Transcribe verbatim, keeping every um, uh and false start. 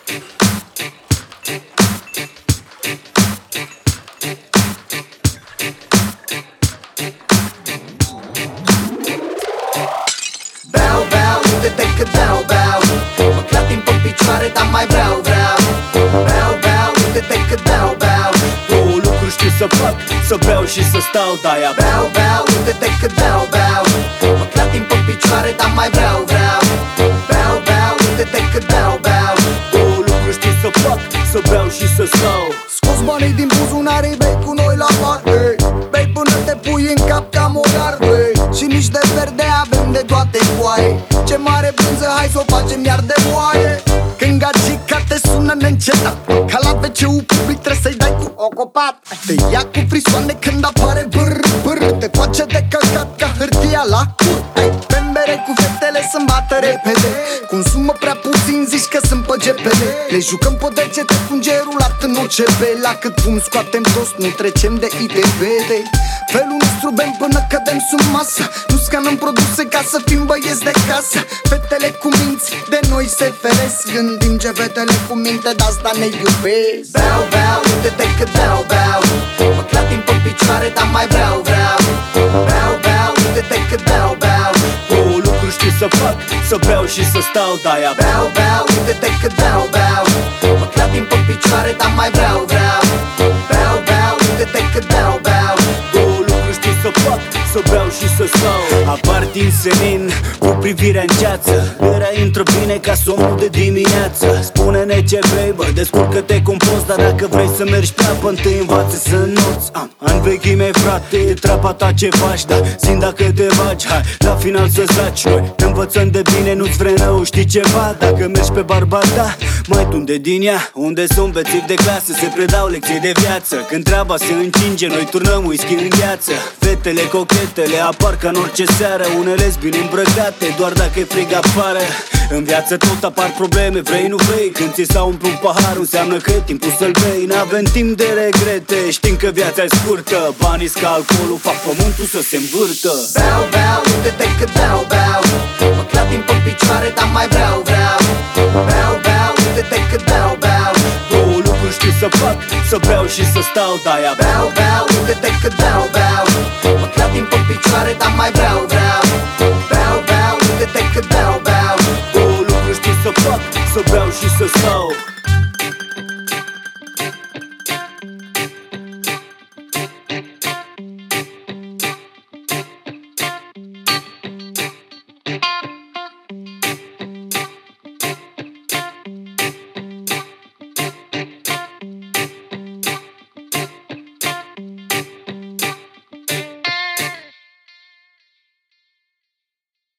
Beau, beau, uite-te cât beau, beau. Mă clatim pe picioare, dar mai vreau, vreau. Beau, beau, uite-te cât beau, beau. Două lucruri știu să fac, să beau și să stau, de-aia Beau, beau, uite-te cât beau, beau. Mă clatim pe picioare, dar mai vreau, vreau. Beau, beau, uite-te cât beau, beau. Două lucruri știu să fac, să beau și să stau. Scoți banii din buzunare, bei cu noi la bar, hey. Bei până te pui în cap ca mogar, hey. Și nici de verde avem de toate foaie. Ce mare brânză, hai s-o facem iar de moaie. Când gagica te sună neîncetat, ca la ve ce-ul public trebuie să-i dai cu ocopat. Te ia cu frisoane când apare bâr, bâr. Te face de căcat ca hârtia la cur. Pembere cu fetele să-mi bată repede. Consumă prea puțin, zici că sunt pe G P L. Le jucăm pe degete cu îngerulat în orice bel. La cât fum scoatem toți, nu trecem de I T V. Felul nostru bem până cădem sub masă. Nu scanăm produse ca să fim băieți de casă. Fetele cu minți de noi se feresc. Gândim ce fetele cu minte, de asta ne iubesc. Beau, beau, uite-te cât beau, beau. Mă clatim pe picioare, dar mai vreau, vreau. Beau, beau, uite-te cât beau, beau. Două lucruri știu să fac, să beau și să stau, de-aia Beau, beau, uite-te cât beau, beau. Mă clatim pe picioare, dar mai vreau, vreau. Beau, beau, uite-te cât beau, beau. Două lucruri știu să fac, să beau și să stau. Apar din senin cu privirea în ceață. Berea intră bine ca somnul de dimineață. Spune-ne ce vrei, bă, descurcă-te cum poți. Dar dacă vrei să mergi pe apă, întâi învață să noți. Am an vechime, frate, e treaba ta ce faci. Da, zi dacă te bagi, hai, la final să zaci. Noi te învățăm de bine, nu-ți vrei rău, știi ceva? Dacă mergi pe Barbada, mai tunde din ea. Unde sunt bețivi de clasă, se predau lecții de viață. Când treaba se încinge, noi turnăm whisky în gheață. Fetele cochetele apar ca în orice seară. Unele bine îmbrăcate, doar dacă e frig afară. În viață tot apar probleme, vrei nu vrei. Când ți s-a umplut paharul, înseamnă că e timpul să-l bei. N-avem timp de regrete, știm că viața e scurtă. Banii-s ca alcoolul, fac pământul să se învârtă. Beau, beau, uite-te cât beau, beau. Mă clatim pe picioare, dar mai vreau, vreau. Beau, beau, uite-te cât beau, beau. Două lucruri știu să fac, să beau și să stau, de-aia Beau, beau, uite-te cât beau, beau. Mă clatim pe picioare, dar mai vreau, vreau. Beau, beau, uite-te cât beau, beau. Două lucruri știu să fac, să beau și să stau.